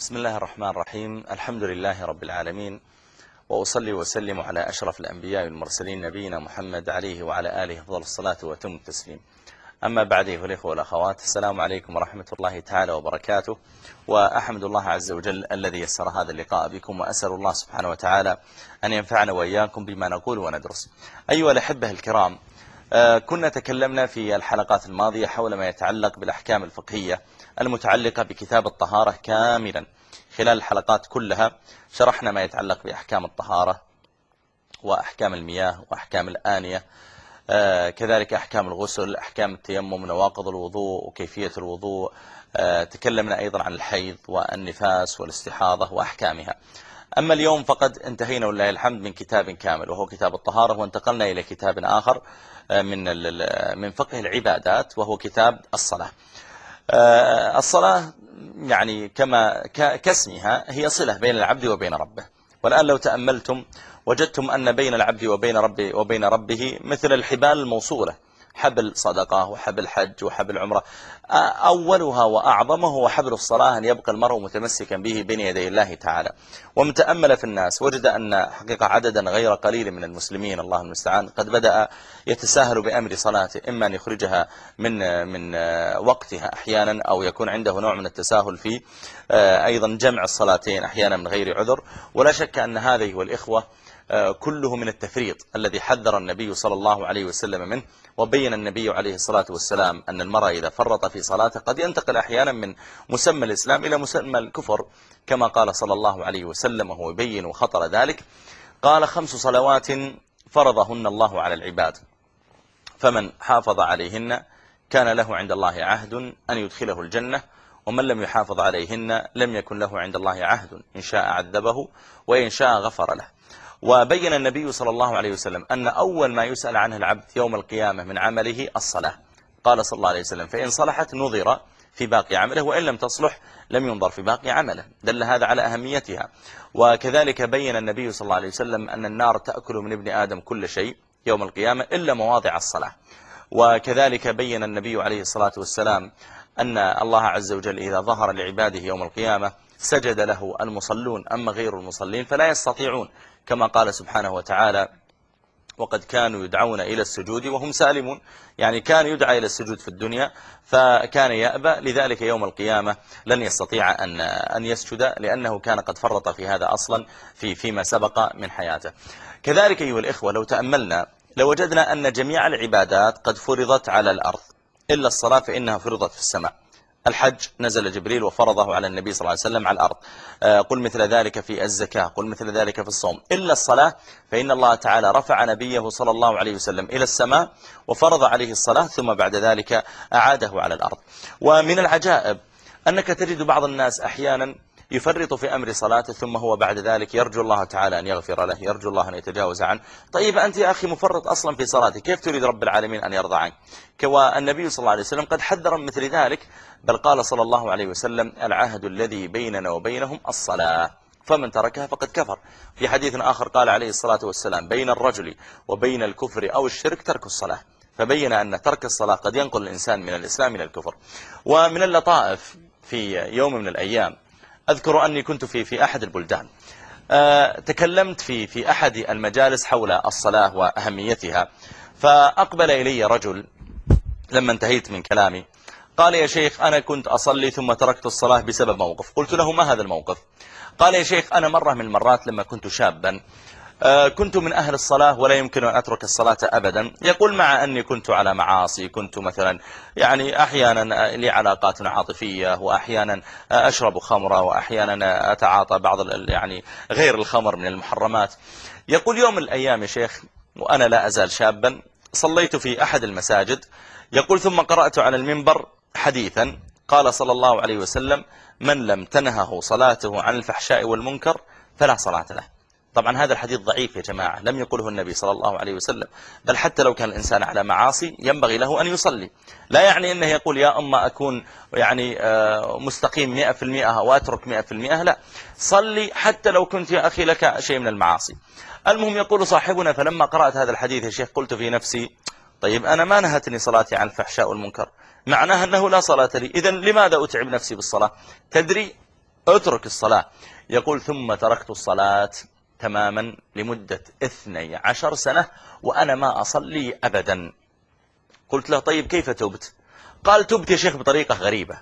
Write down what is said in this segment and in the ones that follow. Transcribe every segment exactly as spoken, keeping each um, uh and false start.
بسم الله الرحمن الرحيم. الحمد لله رب العالمين، وأصلي وسلم على أشرف الأنبياء والمرسلين نبينا محمد عليه وعلى آله أفضل الصلاة وأتم التسليم. أما بعد أيها الإخوة والأخوات، السلام عليكم ورحمة الله تعالى وبركاته. وأحمد الله عز وجل الذي يسر هذا اللقاء بكم، وأسأل الله سبحانه وتعالى أن ينفعنا وإياكم بما نقول وندرس. أيها الأحبة الكرام، كنا تكلمنا في الحلقات الماضية حول ما يتعلق بالأحكام الفقهية المتعلقة بكتاب الطهارة كاملا. خلال الحلقات كلها شرحنا ما يتعلق بأحكام الطهارة وأحكام المياه وأحكام الآنية، آه كذلك أحكام الغسل، أحكام التيمم، نواقض الوضوء وكيفية الوضوء. آه تكلمنا أيضا عن الحيض والنفاس والاستحاضة وأحكامها. أما اليوم فقد انتهينا ولله الحمد من كتاب كامل وهو كتاب الطهارة، وانتقلنا إلى كتاب آخر من من فقه العبادات وهو كتاب الصلاة. الصلاة يعني كما كاسمها هي صلة بين العبد وبين ربه. والآن لو تأملتم وجدتم أن بين العبد وبين ربه وبين ربه مثل الحبال الموصولة، حبل صدقة وحبل حج وحبل عمرة، أولها وأعظمه هو حبل الصلاة، أن يبقى المرء متمسكا به بين يدي الله تعالى. ومتأمل في الناس وجد أن حقيقة عددا غير قليل من المسلمين الله المستعان قد بدأ يتساهل بأمر صلاته، إما أن يخرجها من من وقتها أحيانا، أو يكون عنده نوع من التساهل في أيضا جمع الصلاتين أحيانا من غير عذر. ولا شك أن هذه والإخوة كله من التفريط الذي حذر النبي صلى الله عليه وسلم منه. وبين النبي عليه الصلاة والسلام أن المرء إذا فرط في صلاته قد ينتقل أحيانا من مسمى الإسلام إلى مسمى الكفر، كما قال صلى الله عليه وسلم وهو يبين وخطر ذلك. قال: خمس صلوات فرضهن الله على العباد، فمن حافظ عليهن كان له عند الله عهد أن يدخله الجنة، ومن لم يحافظ عليهن لم يكن له عند الله عهد، إن شاء عذبه وإن شاء غفر له. وبين النبي صلى الله عليه وسلم أن أول ما يسأل عنه العبد يوم القيامة من عمله الصلاة. قال صلى الله عليه وسلم: فإن صلحت نظر في باقي عمله، وإن لم تصلح لم ينظر في باقي عمله. دل هذا على أهميتها. وكذلك بين النبي صلى الله عليه وسلم أن النار تأكل من ابن آدم كل شيء يوم القيامة إلا مواضع الصلاة. وكذلك بين النبي عليه الصلاة والسلام أن الله عز وجل إذا ظهر لعباده يوم القيامة سجد له المصلون، أما غير المصلين فلا يستطيعون، كما قال سبحانه وتعالى: وقد كانوا يدعون إلى السجود وهم سالمون. يعني كان يدعى إلى السجود في الدنيا فكان يأبى، لذلك يوم القيامة لن يستطيع أن أن يسجد، لأنه كان قد فرط في هذا أصلا في فيما سبق من حياته. كذلك أيها الإخوة لو تأملنا لوجدنا أن جميع العبادات قد فرضت على الأرض إلا الصلاة فإنها فرضت في السماء. الحج نزل جبريل وفرضه على النبي صلى الله عليه وسلم على الأرض. قل مثل ذلك في الزكاة، قل مثل ذلك في الصوم. إلا الصلاة فإن الله تعالى رفع نبيه صلى الله عليه وسلم إلى السماء وفرض عليه الصلاة، ثم بعد ذلك أعاده على الأرض. ومن العجائب أنك تجد بعض الناس أحيانا يفرط في أمر صلاته، ثم هو بعد ذلك يرجو الله تعالى أن يغفر له، يرجو الله أن يتجاوز عنه. طيب أنت يا أخي مفرط أصلا في صلاته، كيف تريد رب العالمين أن يرضى عنك؟ والنبي صلى الله عليه وسلم قد حذر من مثل ذلك، بل قال صلى الله عليه وسلم: العهد الذي بيننا وبينهم الصلاة، فمن تركها فقد كفر. في حديث آخر قال عليه الصلاة والسلام: بين الرجل وبين الكفر أو الشرك ترك الصلاة. فبين أن ترك الصلاة قد ينقل الإنسان من الإسلام إلى الكفر. ومن اللطائف في يوم من الأيام أذكر أني كنت في في أحد البلدان، أه تكلمت في في أحد المجالس حول الصلاة وأهميتها، فأقبل إلي رجل لما انتهيت من كلامي قال: يا شيخ أنا كنت أصلي ثم تركت الصلاة بسبب موقف. قلت له: ما هذا الموقف؟ قال: يا شيخ أنا مرة من المرات لما كنت شابا كنت من أهل الصلاة ولا يمكن أن أترك الصلاة أبدا. يقول: مع أني كنت على معاصي، كنت مثلا يعني أحيانا لي علاقات عاطفية، وأحيانا أشرب خمرة، وأحيانا أتعاطى بعض يعني غير الخمر من المحرمات. يقول: يوم من الأيام يا شيخ وأنا لا أزال شابا صليت في أحد المساجد. يقول: ثم قرأت على المنبر حديثا قال صلى الله عليه وسلم: من لم تنهه صلاته عن الفحشاء والمنكر فلا صلاة له. طبعا هذا الحديث ضعيف يا جماعة، لم يقله النبي صلى الله عليه وسلم، بل حتى لو كان الإنسان على معاصي ينبغي له أن يصلي. لا يعني أنه يقول: يا أما أكون يعني مستقيم مئة في المئة وأترك مئة في المئة. لا، صلي حتى لو كنت يا أخي لك شيء من المعاصي. المهم يقول صاحبنا: فلما قرأت هذا الحديث يا شيخ قلت في نفسي: طيب أنا ما نهتني صلاتي عن الفحشاء والمنكر، معناها أنه لا صلاة لي، إذن لماذا أتعب نفسي بالصلاة؟ تدري اترك الصلاة. يقول ثم تركت الصلاة تماما لمدة اثني عشر سنة وأنا ما أصلي أبدا. قلت له طيب كيف تبت؟ قال تبت يا شيخ بطريقة غريبة.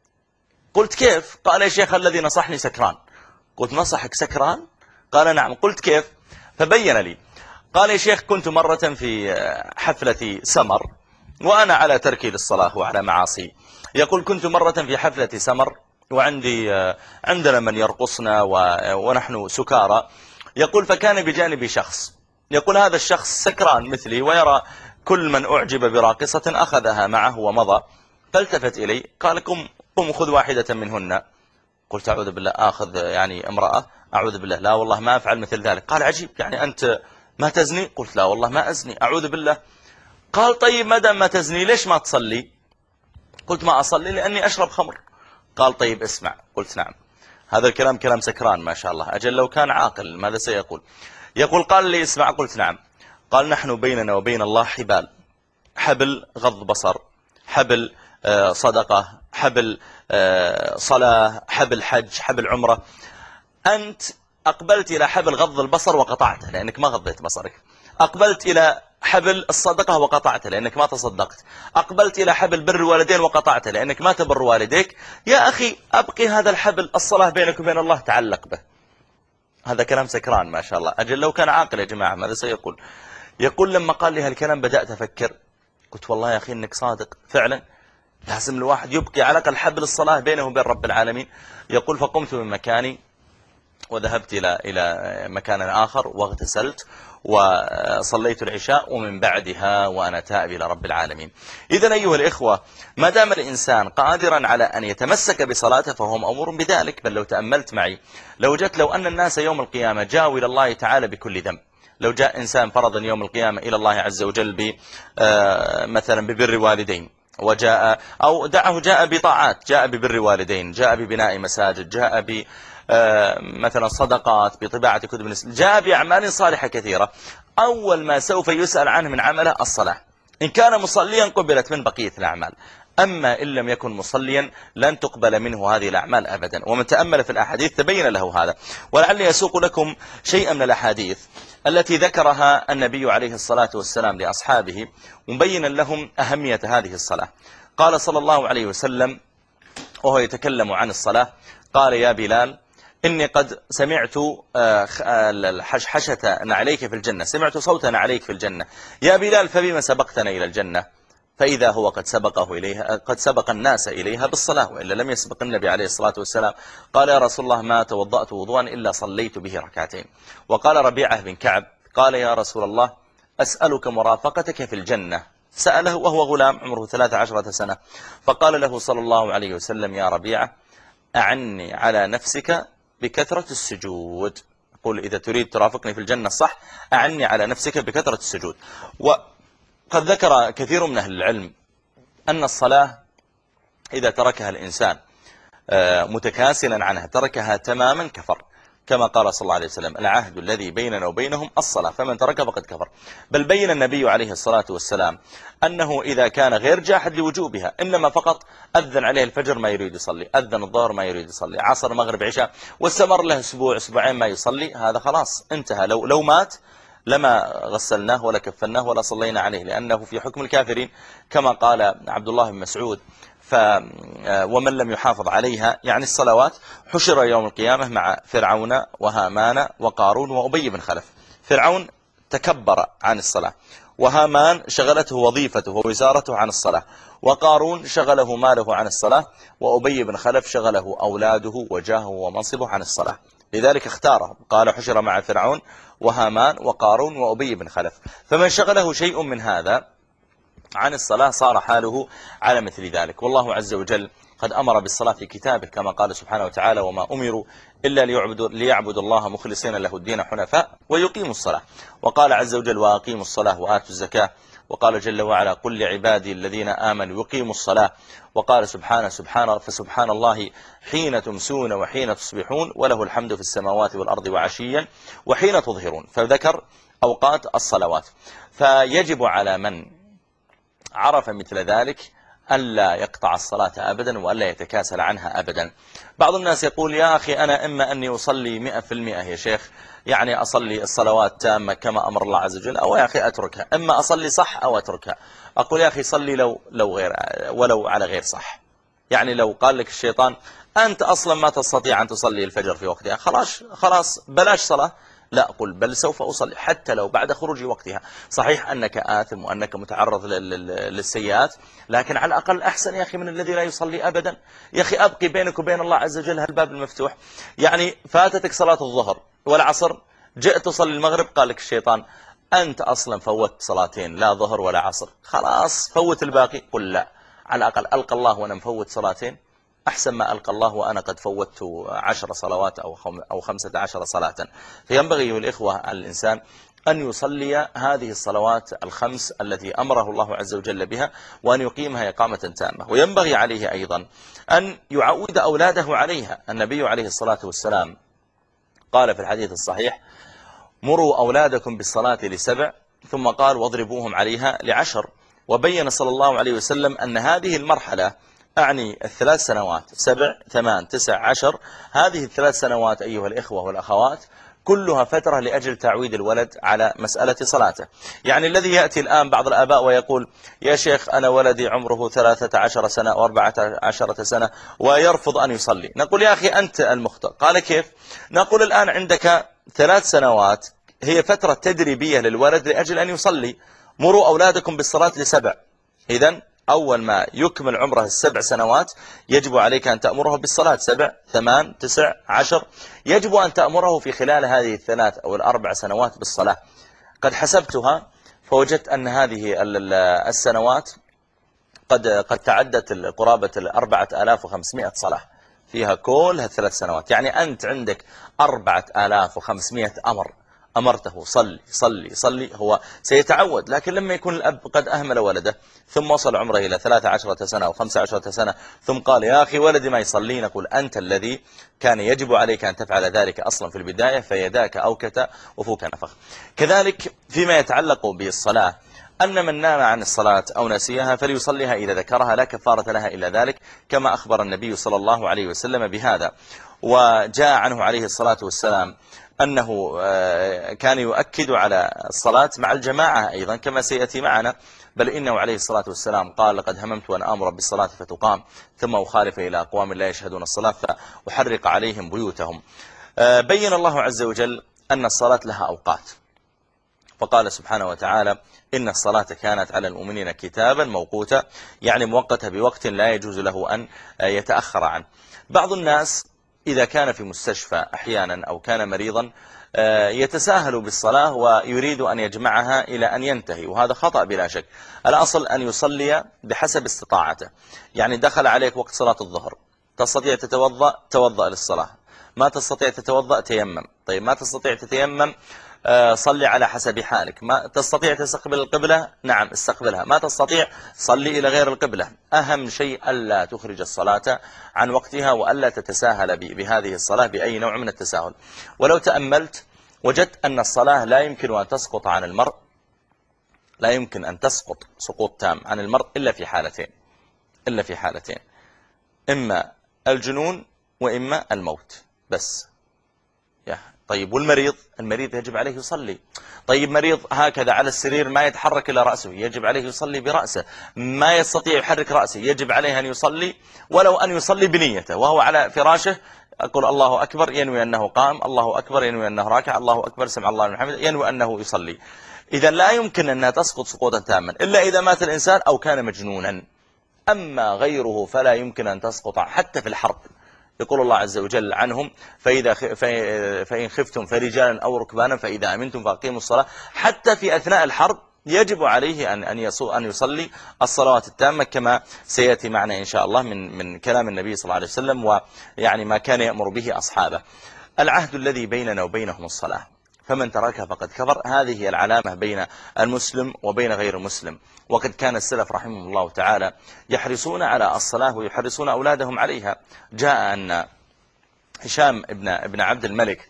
قلت كيف؟ قال يا شيخ الذي نصحني سكران. قلت نصحك سكران؟ قال نعم. قلت كيف؟ فبين لي. قال يا شيخ كنت مرة في حفلة سمر وأنا على تركي للصلاة وعلى معاصي. يقول كنت مرة في حفلة سمر وعندي عندنا من يرقصنا ونحن سكارى. يقول فكان بجانبي شخص، يقول هذا الشخص سكران مثلي ويرى كل من أعجب براقصة أخذها معه ومضى. فالتفت إلي قال قم قم خذ واحدة منهن. قلت أعوذ بالله آخذ يعني امرأة؟ أعوذ بالله لا والله ما أفعل مثل ذلك. قال عجيب يعني أنت ما تزني؟ قلت لا والله ما أزني أعوذ بالله. قال طيب ما دام ما تزني ليش ما تصلي؟ قلت ما أصلي لأني أشرب خمر. قال طيب اسمع. قلت نعم. هذا الكلام كلام سكران ما شاء الله، أجل لو كان عاقل ماذا سيقول؟ يقول قال لي اسمع. قلت نعم. قال نحن بيننا وبين الله حبال، حبل غض بصر، حبل صدقة، حبل صلاة، حبل حج، حبل عمرة. أنت أقبلت إلى حبل غض البصر وقطعته لأنك ما غضيت بصرك، أقبلت إلى حبل الصدقة وقطعته لأنك ما تصدقت، أقبلت إلى حبل بر الوالدين وقطعته لأنك ما تبر والديك. يا أخي أبقي هذا الحبل الصلاة بينك وبين الله تعلق به. هذا كلام سكران ما شاء الله، أجل لو كان عاقل يا جماعة ماذا سيقول؟ يقول لما قال لي هالكلام بدأت أفكر، قلت والله يا أخي إنك صادق فعلا، لازم الواحد يبقي على الأقل حبل الصلاة بينه وبين رب العالمين. يقول فقمت من مكاني وذهبت إلى إلى مكان آخر واغتسلت وصليت العشاء ومن بعدها وأنا تائب إلى رب العالمين. إذن أيها الإخوة ما دام الإنسان قادرا على أن يتمسك بصلاته فهو مأمور بذلك. بل لو تأملت معي لو جت لو أن الناس يوم القيامة جاءوا إلى الله تعالى بكل ذنب، لو جاء إنسان فرضا يوم القيامة إلى الله عز وجل ب مثلا ببر والدين وجاء أو دعه جاء بطاعات، جاء ببر والدين، جاء ببناء مساجد، جاء ب مثلا صدقات، بطباعة كتب، جاء بأعمال صالحة كثيرة، أول ما سوف يسأل عنه من عمله الصلاة. إن كان مصليا قبلت من بقية الأعمال، أما إن لم يكن مصليا لن تقبل منه هذه الأعمال أبدا. ومن تأمل في الأحاديث تبين له هذا. ولعلي أسوق لكم شيئا من الأحاديث التي ذكرها النبي عليه الصلاة والسلام لأصحابه مبينا لهم أهمية هذه الصلاة. قال صلى الله عليه وسلم وهو يتكلم عن الصلاة، قال يا بلال إني قد سمعت حشحشة نعليك في الجنة، سمعت صوتا نعليك في الجنة يا بلال فبما سبقتنا إلى الجنة؟ فإذا هو قد سبقه إليها، قد سبق الناس إليها بالصلاة وإلا لم يسبق النبي عليه الصلاة والسلام. قال يا رسول الله ما توضأت وضوءا إلا صليت به ركعتين. وقال ربيعة بن كعب قال يا رسول الله أسألك مرافقتك في الجنة. سأله وهو غلام عمره ثلاث عشرة سنة، فقال له صلى الله عليه وسلم يا ربيعة أعني على نفسك بكثرة السجود. قل إذا تريد ترافقني في الجنة صح أعني على نفسك بكثرة السجود. وقد ذكر كثير من أهل العلم أن الصلاة إذا تركها الإنسان متكاسلا عنها تركها تماما كفر، كما قال صلى الله عليه وسلم العهد الذي بيننا وبينهم الصلاة فمن ترك فقد كفر. بل بين النبي عليه الصلاة والسلام أنه إذا كان غير جاحد لوجوبها إنما فقط أذن عليه الفجر ما يريد يصلي، أذن الظهر ما يريد يصلي، عصر مغرب عشاء، واستمر له أسبوع أسبوعين ما يصلي، هذا خلاص انتهى. لو, لو مات لما غسلناه ولا كفناه ولا صلينا عليه لأنه في حكم الكافرين كما قال عبد الله بن مسعود. ف ومن لم يحافظ عليها يعني الصلوات حشر يوم القيامة مع فرعون وهامان وقارون وأبي بن خلف. فرعون تكبر عن الصلاة، وهامان شغلته وظيفته ووزارته عن الصلاة، وقارون شغله ماله عن الصلاة، وأبي بن خلف شغله أولاده وجاهه ومنصبه عن الصلاة. لذلك اختاره قال حشر مع فرعون وهامان وقارون وأبي بن خلف. فمن شغله شيء من هذا عن الصلاة صار حاله على مثل ذلك. والله عز وجل قد أمر بالصلاة في كتابه كما قال سبحانه وتعالى وما أمروا إلا ليعبدوا, ليعبدوا الله مخلصين له الدين حنفاء ويقيموا الصلاة. وقال عز وجل وأقيموا الصلاة وآتوا الزكاة. وقال جل وعلا قل لعبادي الذين آمنوا يقيموا الصلاة. وقال سبحانه سبحانه فسبحان الله حين تمسون وحين تصبحون وله الحمد في السماوات والأرض وعشيا وحين تظهرون. فذكر أوقات الصلوات. فيجب على من عرف مثل ذلك ألا يقطع الصلاة أبدا وألا يتكاسل عنها أبدا. بعض الناس يقول يا أخي أنا إما أني أصلي مئة في المئة يا شيخ، يعني أصلي الصلوات تامة كما أمر الله عز وجل، أو يا أخي أتركها، إما أصلي صح أو أتركها. أقول يا أخي صلي لو, لو غير ولو على غير صح. يعني لو قال لك الشيطان أنت أصلا ما تستطيع أن تصلي الفجر في وقتها، خلاص خلاص بلاش صلاة، لا أقول بل سوف أصلي حتى لو بعد خروج وقتها. صحيح أنك آثم وأنك متعرض للسيئات، لكن على الأقل أحسن يا أخي من الذي لا يصلي أبدا. يا أخي أبقي بينك وبين الله عز وجل هالباب المفتوح. يعني فاتتك صلاة الظهر والعصر، جئت تصلي المغرب، قال لك الشيطان أنت أصلا فوت صلاتين، لا ظهر ولا عصر، خلاص فوت الباقي. قل لا، على الأقل ألقى الله وأنا مفوت صلاتين أحسن ما ألقى الله وأنا قد فوتت عشر صلوات أو خمسة عشر صلاة. فينبغي الإخوة على الإنسان أن يصلي هذه الصلوات الخمس التي أمره الله عز وجل بها، وأن يقيمها إقامة تامة. وينبغي عليه أيضا أن يعود أولاده عليها. النبي عليه الصلاة والسلام قال في الحديث الصحيح مروا أولادكم بالصلاة لسبع، ثم قال واضربوهم عليها لعشر. وبين صلى الله عليه وسلم أن هذه المرحلة أعني الثلاث سنوات، سبع ثمان تسع عشر، هذه الثلاث سنوات أيها الإخوة والأخوات كلها فترة لأجل تعويد الولد على مسألة صلاته. يعني الذي يأتي الآن بعض الآباء ويقول يا شيخ أنا ولدي عمره ثلاثة عشر سنة وأربعة عشرة سنة ويرفض أن يصلي، نقول يا أخي أنت المخطئ. قال كيف؟ نقول الآن عندك ثلاث سنوات هي فترة تدريبية للولد لأجل أن يصلي. مروا أولادكم بالصلاة لسبع، إذن أول ما يكمل عمره السبع سنوات يجب عليك أن تأمره بالصلاة. سبع ثمان تسع عشر، يجب أن تأمره في خلال هذه الثلاث أو الأربع سنوات بالصلاة. قد حسبتها فوجدت أن هذه السنوات قد قد تعدت قرابة الأربعة آلاف وخمسمائة صلاة فيها كل هالثلاث سنوات. يعني أنت عندك أربعة آلاف وخمسمائة أمر أمرته صلي صلي صلي، هو سيتعود. لكن لما يكون الأب قد أهمل ولده ثم وصل عمره إلى ثلاث عشرة سنة أو خمس عشرة سنة ثم قال يا أخي ولدي ما يصلي، نقول أنت الذي كان يجب عليك أن تفعل ذلك أصلا في البداية، فيداك أوكت وفوك نفخ. كذلك فيما يتعلق بالصلاة أن من نام عن الصلاة أو نسيها فليصليها إذا ذكرها، لا كفارة لها إلا ذلك، كما أخبر النبي صلى الله عليه وسلم بهذا. وجاء عنه عليه الصلاة والسلام أنه كان يؤكد على الصلاة مع الجماعة أيضا كما سيأتي معنا، بل إنه عليه الصلاة والسلام قال لقد هممت أن آمر بالصلاة فتقام ثم أخالف إلى أقوام لا يشهدون الصلاة فأحرق عليهم بيوتهم. بين الله عز وجل أن الصلاة لها أوقات، فقال سبحانه وتعالى إن الصلاة كانت على المؤمنين كتابا موقوتا، يعني موقتة بوقت لا يجوز له أن يتأخر عنه. بعض الناس إذا كان في مستشفى أحيانا أو كان مريضا يتساهل بالصلاة ويريد أن يجمعها إلى أن ينتهي، وهذا خطأ بلا شك. الأصل أن يصلي بحسب استطاعته. يعني دخل عليك وقت صلاة الظهر، تستطيع تتوضأ توضأ للصلاة، ما تستطيع تتوضأ تيمم. طيب ما تستطيع تتيمم صلي على حسب حالك. ما تستطيع تستقبل القبلة، نعم استقبلها. ما تستطيع صلي إلى غير القبلة. أهم شيء ألا تخرج الصلاة عن وقتها وألا تتساهل بهذه الصلاة بأي نوع من التساهل. ولو تأملت وجدت أن الصلاة لا يمكن أن تسقط عن المرء، لا يمكن أن تسقط سقوط تام عن المرء إلا في حالتين، إلا في حالتين إما الجنون وإما الموت بس. يا طيب والمريض؟ المريض يجب عليه يصلي. طيب مريض هكذا على السرير ما يتحرك إلى رأسه، يجب عليه يصلي برأسه. ما يستطيع يحرك رأسه، يجب عليه أن يصلي ولو أن يصلي بنيته وهو على فراشه. أقول الله أكبر ينوي أنه قام، الله أكبر ينوي أنه راكع، الله أكبر سمع الله لمن حمده ينوي أنه يصلي. إذا لا يمكن أنها تسقط سقوطا تاما إلا إذا مات الإنسان أو كان مجنونا. أما غيره فلا يمكن أن تسقط حتى في الحرب. يقول الله عز وجل عنهم فإذا فإن خفتم فرجالا أو ركبانا فإذا أمنتم فأقيموا الصلاة. حتى في أثناء الحرب يجب عليه أن أن يصلي الصلوات التامة كما سيأتي معنا إن شاء الله من من كلام النبي صلى الله عليه وسلم ويعني ما كان يأمر به أصحابه. العهد الذي بيننا وبينهم الصلاة، فمن تركها فقد كفر. هذه هي العلامة بين المسلم وبين غير المسلم. وقد كان السلف رحمه الله تعالى يحرصون على الصلاة ويحرصون أولادهم عليها. جاء أن هشام ابن ابن عبد الملك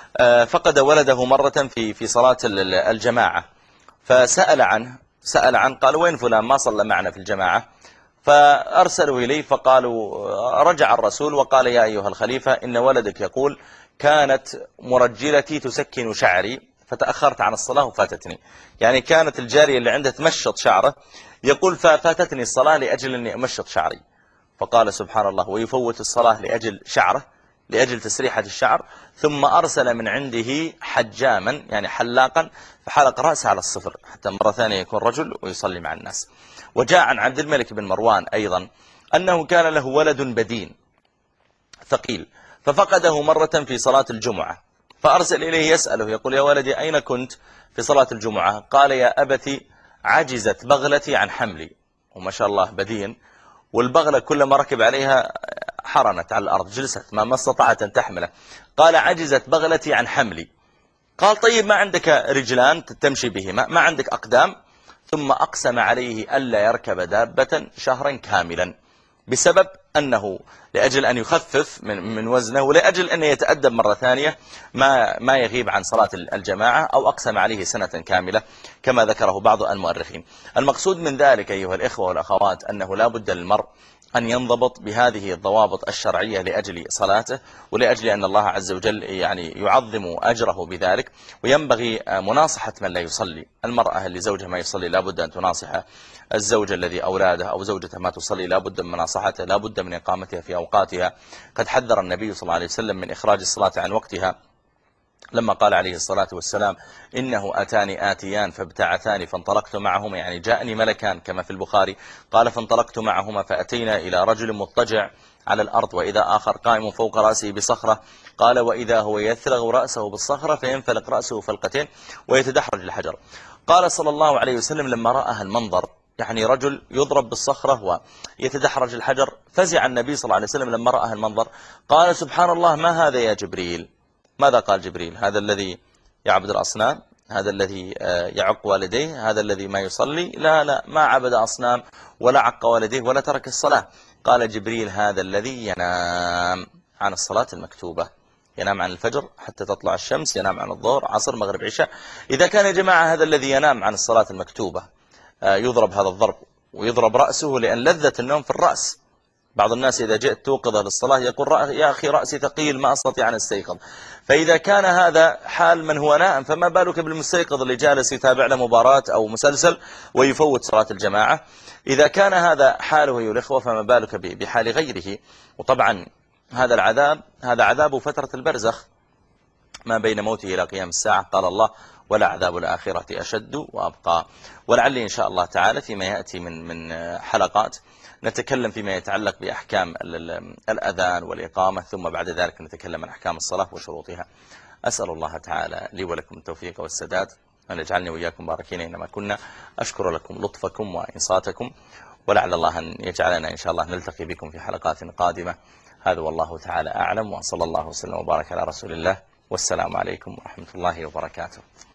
فقد ولده مرة في في صلاة الجماعة، فسأل عنه سأل عنه قال وين فلان ما صلى معنا في الجماعة؟ فأرسلوا إليه فقالوا، رجع الرسول وقال: يا أيها الخليفة، إن ولدك يقول كانت مرجلتي تسكن شعري فتأخرت عن الصلاة وفاتتني. يعني كانت الجارية اللي عنده تمشط شعره، يقول ففاتتني الصلاة لأجل أني أمشط شعري. فقال: سبحان الله، ويفوت الصلاة لأجل شعره، لأجل تسريحة الشعر. ثم أرسل من عنده حجاما، يعني حلاقا، فحلق رأسه على الصفر حتى مرة ثانية يكون رجل ويصلي مع الناس. وجاء عن عبد الملك بن مروان أيضا أنه كان له ولد بدين ثقيل، ففقده مرة في صلاة الجمعة، فأرسل إليه يسأله يقول: يا ولدي، أين كنت في صلاة الجمعة؟ قال: يا أبتي، عجزت بغلتي عن حملي. وما شاء الله بدين، والبغلة كلما ركب عليها حرنت على الأرض، جلست ما ما استطاعت أن تحمله. قال: عجزت بغلتي عن حملي. قال: طيب، ما عندك رجلان تمشي بهما؟ ما عندك أقدام؟ ثم أقسم عليه ألا يركب دابة شهرا كاملا، بسبب أنه لأجل أن يخفف من من وزنه، ولأجل أن يتأدب مرة ثانية ما ما يغيب عن صلاة الجماعة، أو أقسم عليه سنة كاملة كما ذكره بعض المؤرخين. المقصود من ذلك أيها الإخوة والأخوات أنه لا بد للمرء أن ينضبط بهذه الضوابط الشرعية لأجل صلاته، ولأجل أن الله عز وجل يعني يعظم أجره بذلك. وينبغي مناصحة من لا يصلي. المرأة اللي زوجها ما يصلي لا بد أن تناصحه، الزوج الذي أولاده أو زوجته ما تصلي لا بد من مناصحته، لا بد من إقامتها في أوقاتها. قد حذر النبي صلى الله عليه وسلم من إخراج الصلاة عن وقتها، لما قال عليه الصلاة والسلام: إنه أتاني آتيان فابتعثاني فانطلقت معهما، يعني جاءني ملكان كما في البخاري. قال: فانطلقت معهما فأتينا إلى رجل مضطجع على الأرض، وإذا آخر قائم فوق رأسه بصخرة. قال: وإذا هو يثلغ رأسه بالصخرة فينفلق رأسه فلقتين ويتدحرج الحجر. قال صلى الله عليه وسلم لما رأى المنظر، يعني رجل يضرب بالصخرة ويتدحرج الحجر، فزع النبي صلى الله عليه وسلم لما رأى المنظر. قال: سبحان الله، ما هذا يا جبريل؟ ماذا قال جبريل؟ هذا الذي يعبد الأصنام؟ هذا الذي يعق والديه؟ هذا الذي ما يصلي؟ لا لا، ما عبد أصنام ولا عق والديه ولا ترك الصلاة. قال جبريل: هذا الذي ينام عن الصلاة المكتوبة، ينام عن الفجر حتى تطلع الشمس، ينام عن الظهر عصر مغرب عشاء. إذا كان يا جماعة هذا الذي ينام عن الصلاة المكتوبة يضرب هذا الضرب ويضرب رأسه، لأن لذة النوم في الرأس. بعض الناس إذا جئت توقظه للصلاة يقول: يا أخي رأسي ثقيل ما أستطيع أن أستيقظ. فإذا كان هذا حال من هو نائم، فما بالك بالمستيقظ اللي جالس يتابع له مباراة أو مسلسل ويفوت صلاة الجماعة؟ إذا كان هذا حاله أيها الإخوة، فما بالك بحال غيره. وطبعا هذا العذاب هذا عذاب فترة البرزخ ما بين موته إلى قيام الساعة. قال الله: ولعذاب الآخرة أشد وأبقى. ولعلي إن شاء الله تعالى فيما يأتي من من حلقات نتكلم فيما يتعلق بأحكام الأذان والإقامة، ثم بعد ذلك نتكلم عن أحكام الصلاة وشروطها. أسأل الله تعالى لي ولكم التوفيق والسداد، أن يجعلني وإياكم باركين إنما كنا. أشكر لكم لطفكم وإنصاتكم، ولعل الله أن يجعلنا إن شاء الله نلتقي بكم في حلقات قادمة. هذا والله تعالى أعلم، وصلى الله وسلم وبارك على رسول الله، والسلام عليكم ورحمة الله وبركاته.